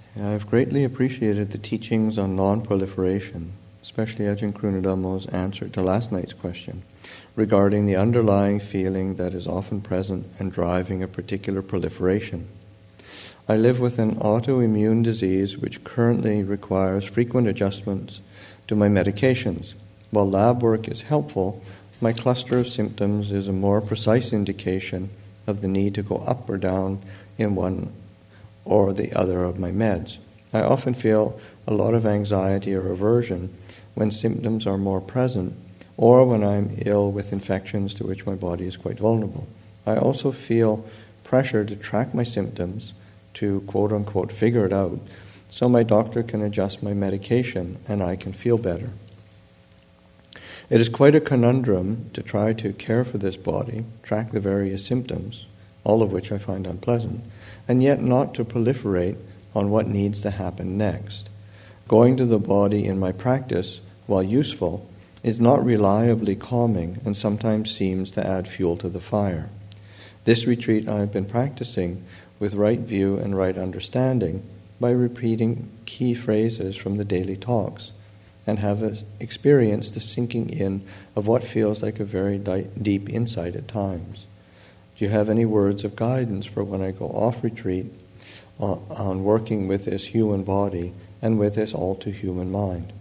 I've greatly appreciated the teachings on non-proliferation, especially Ajahn Krunadamo's answer to last night's question regarding the underlying feeling that is often present and driving a particular proliferation. I live with an autoimmune disease which currently requires frequent adjustments to my medications. While lab work is helpful, my cluster of symptoms is a more precise indication of the need to go up or down in one or the other of my meds. I often feel a lot of anxiety or aversion when symptoms are more present, or when I'm ill with infections to which my body is quite vulnerable. I also feel pressure to track my symptoms, to quote-unquote figure it out, so my doctor can adjust my medication and I can feel better. It is quite a conundrum to try to care for this body, track the various symptoms, all of which I find unpleasant, and yet not to proliferate on what needs to happen next. Going to the body in my practice, while useful, is not reliably calming and sometimes seems to add fuel to the fire. This retreat I have been practicing with right view and right understanding by repeating key phrases from the daily talks, and have experienced the sinking in of what feels like a very deep insight at times. Do you have any words of guidance for when I go off retreat on working with this human body and with this all-too-human mind?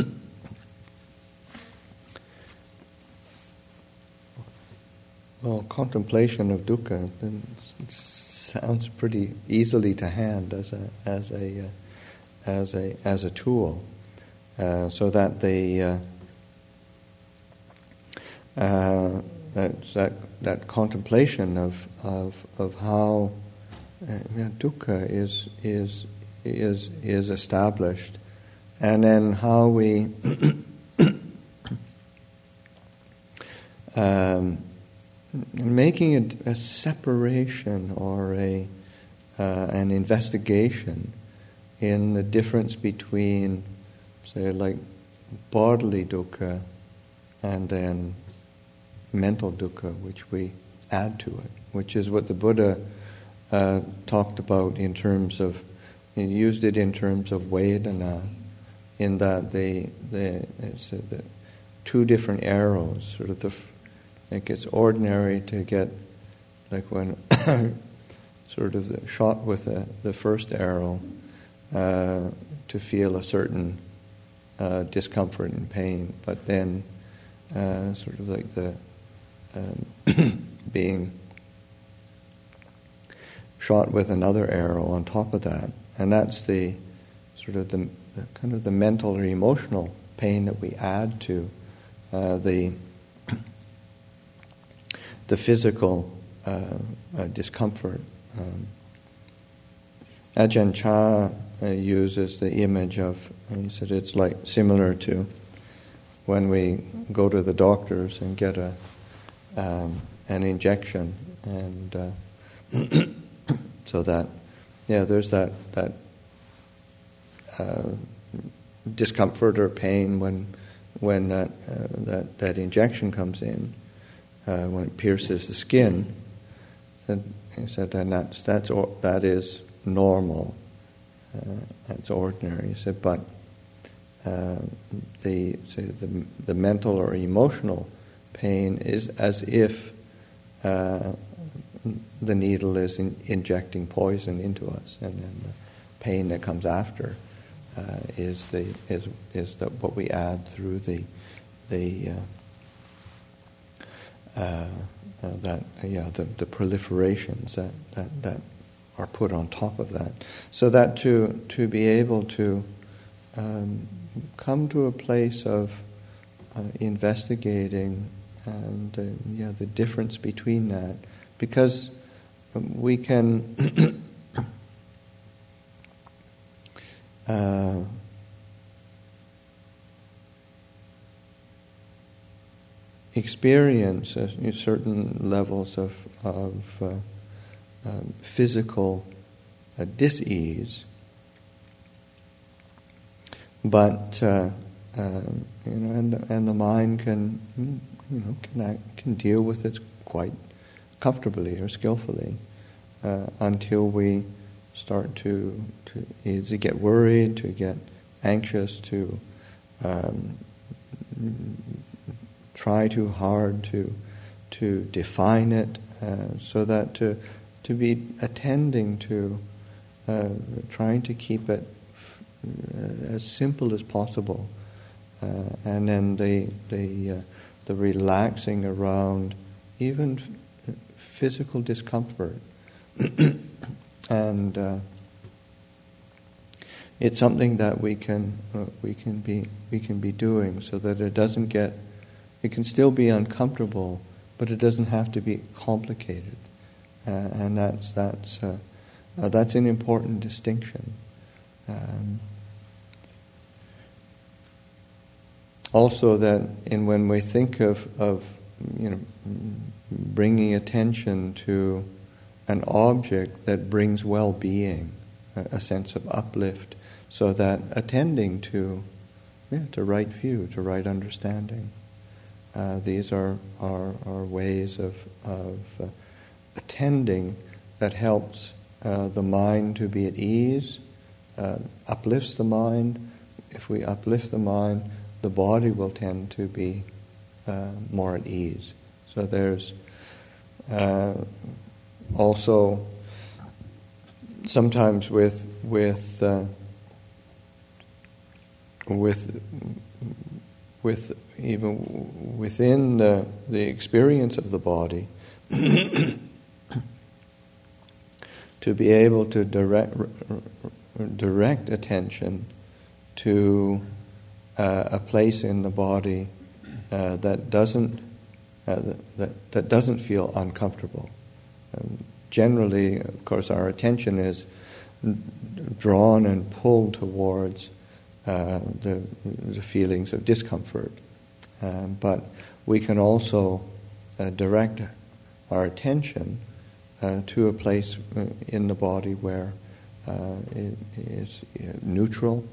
Well, contemplation of dukkha sounds pretty easily to hand as a tool, so that that contemplation of how dukkha is established, and then how we making a separation or an investigation in the difference between, say, like bodily dukkha and then mental dukkha, which we add to it, which is what the Buddha talked about in terms of, he used it in terms of Vedana, in that it's the two different arrows, sort of like it's ordinary to get, like when sort of the shot with the first arrow, to feel a certain discomfort and pain, but then sort of like the being shot with another arrow on top of that, and that's the sort of the kind of the mental or emotional pain that we add to the physical discomfort. Ajahn Chah uses the image of, he said it's like similar to when we go to the doctors and get an injection, and so that, there's that discomfort or pain when that injection comes in, when it pierces the skin. He said, and that is normal, that's ordinary. He said, but the mental or emotional pain is as if the needle is injecting poison into us, and then the pain that comes after is what we add through the proliferations that are put on top of that, so that to be able to come to a place of investigating and the difference between that, because we can experience certain levels of physical dis-ease, but and the mind can deal with it quite comfortably or skillfully until we start to get worried, to get anxious, to try too hard to define it, so that to be attending to trying to keep it as simple as possible, and then the relaxing around even physical discomfort, and it's something that we can be doing, so that it can still be uncomfortable, but it doesn't have to be complicated, and that's an important distinction. Also, that when we think of bringing attention to an object that brings well-being, a sense of uplift, so that attending to right view, to right understanding, these are ways of attending that helps the mind to be at ease, uplifts the mind. If we uplift the mind, the body will tend to be more at ease. So there's also sometimes with even within the experience of the body, to be able to direct attention to a place in the body that doesn't feel uncomfortable. Generally, of course, our attention is drawn and pulled towards the feelings of discomfort, but we can also direct our attention to a place in the body where it is neutral.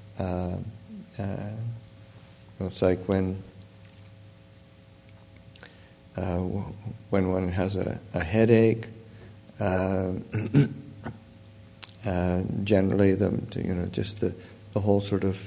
It's like when one has a headache. Generally, just the whole sort of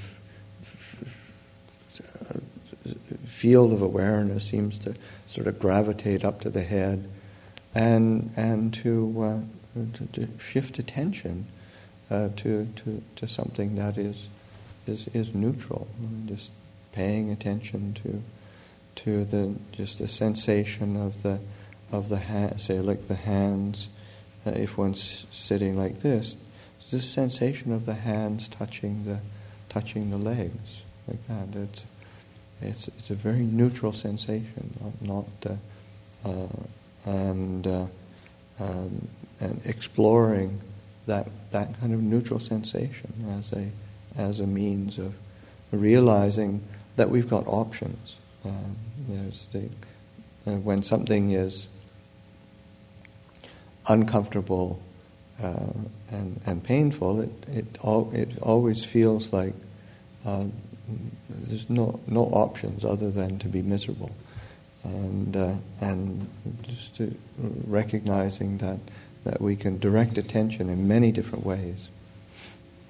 field of awareness seems to sort of gravitate up to the head, and to shift attention to something that is neutral, just paying attention to the sensation of the hand, say like the hands. If one's sitting like this sensation of the hands touching the legs like that. It's a very neutral sensation, and exploring that kind of neutral sensation as a means of realizing that we've got options. When something is uncomfortable and painful, it always feels like there's no options other than to be miserable, and just recognizing that we can direct attention in many different ways.